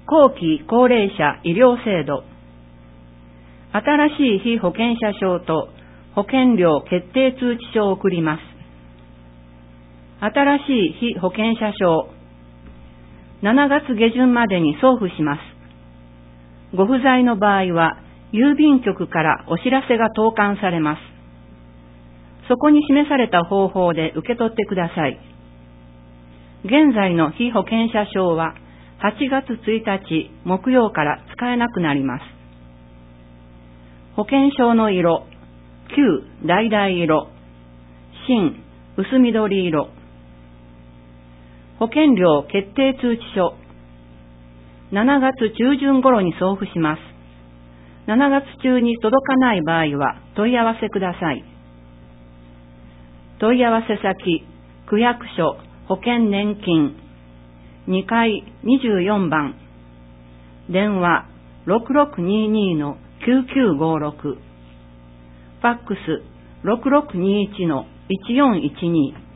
後期高齢者医療制度。新しい被保険者証と保険料決定通知書を送ります。新しい被保険者証。7月下旬までに送付します。ご不在の場合は、郵便局からお知らせが投函されます。そこに示された方法で受け取ってください。現在の被保険者証は8月1日木曜から使えなくなります。保険証の色、旧橙色、新薄緑色。保険料決定通知書。7月中旬頃に送付します。7月中に届かない場合は問い合わせください。問い合わせ先、区役所保険年金2階24番。電話 6622-9956。ファックス 6621-1412。